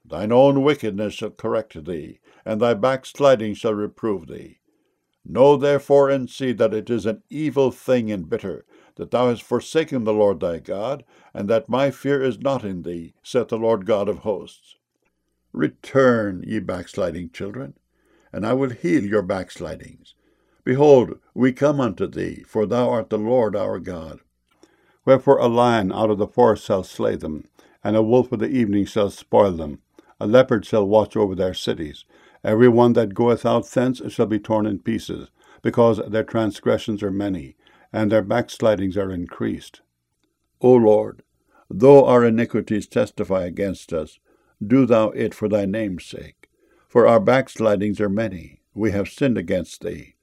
Thine own wickedness shall correct thee, and thy backsliding shall reprove thee. Know therefore and see that it is an evil thing and bitter, that thou hast forsaken the Lord thy God, and that my fear is not in thee, saith the Lord God of hosts. Return, ye backsliding children, and I will heal your backslidings. Behold, we come unto thee, for thou art the Lord our God. Wherefore a lion out of the forest shall slay them, and a wolf of the evening shall spoil them. A leopard shall watch over their cities. Every one that goeth out thence shall be torn in pieces, because their transgressions are many, and their backslidings are increased. O Lord, though our iniquities testify against us, do thou it for thy name's sake. For our backslidings are many, we have sinned against thee.